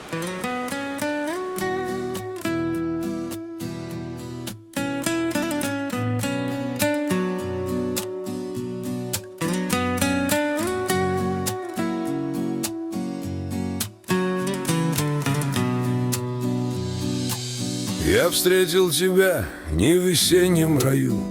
Я встретил тебя не в весеннем раю,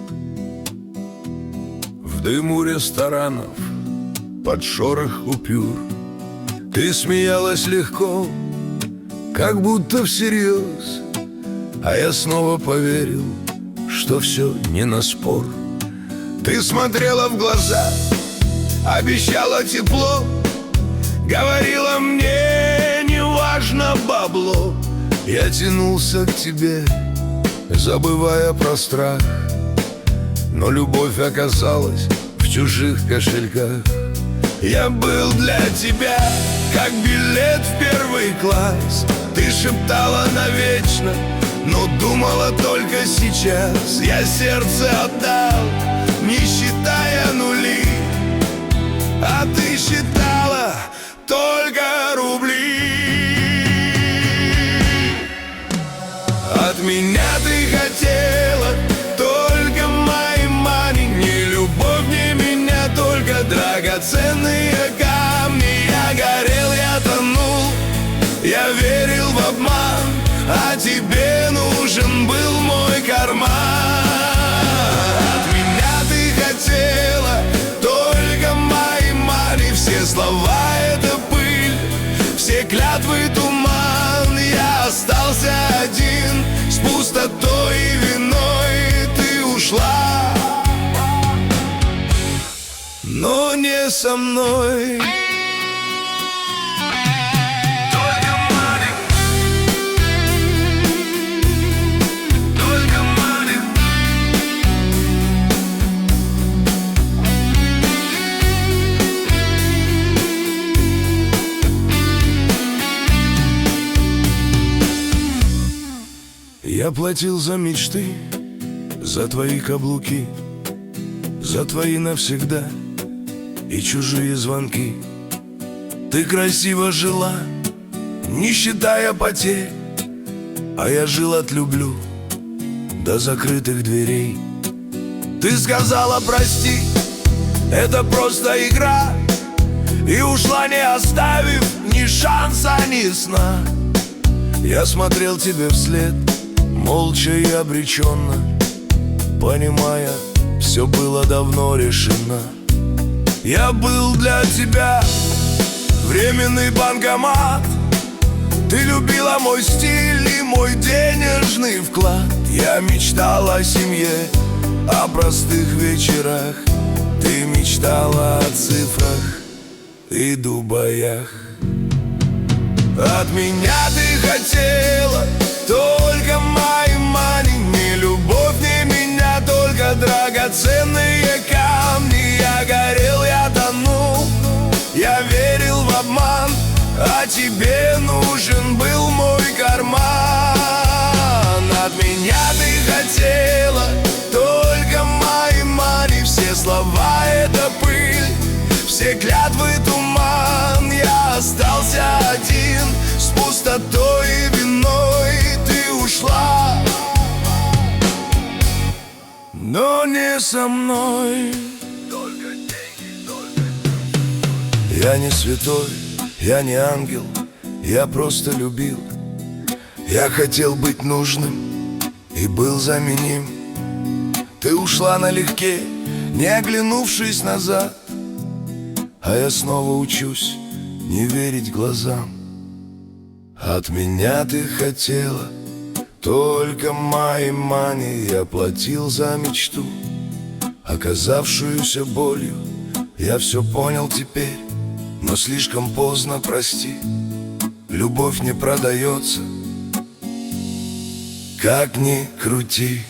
в дыму ресторанов, под шорох купюр. Ты смеялась легко, как будто всерьез, а я снова поверил, что все не на спор. Ты смотрела в глаза, обещала тепло, говорила мне, не важно бабло. Я тянулся к тебе, забывая про страх, но любовь оказалась в чужих кошельках. Я был для тебя, как билет в первый класс. Ты шептала навечно, но думала только сейчас. Я сердце отдал, не считая нули, а ты считала только рубли. От меня ты хотела только мои мани, не любовь, не меня, только драгоценные камни. Я горел, я тонул, я верил в обман, а тебе нужен был мой карман. От меня ты хотела только мои мани, все слова — это пыль, все клятвы — туман. Я остался один, с пустотой и виной. Ты ушла, но не со мной. Я платил за мечты, за твои каблуки, за твои навсегда и чужие звонки. Ты красиво жила, не считая потерь, а я жил от люблю до закрытых дверей. Ты сказала прости, это просто игра, и ушла, не оставив ни шанса, ни сна. Я смотрел тебе вслед, молча и обреченно, понимая, все было давно решено. Я был для тебя временный банкомат. Ты любила мой стиль и мой денежный вклад. Я мечтал о семье, о простых вечерах. Ты мечтала о цифрах и дубаях. От меня ты хотела только мои мани, не любовь, не меня, только драгоценные камни. Я горел, я тонул, я верил в обман, а тебе нужен был мой карман. От меня ты хотела только мои мани, все слова — это пыль, все клятвы — туман. Я остался один, с пустотой и виной. Ты ушла, но не со мной. Только деньги, только... Я не святой, я не ангел, я просто любил. Я хотел быть нужным и был заменим. Ты ушла налегке, не оглянувшись назад, а я снова учусь не верить глазам. От меня ты хотела только мои мани. Я платил за мечту, оказавшуюся болью. Я все понял теперь, но слишком поздно, прости. Любовь не продается, как ни крути.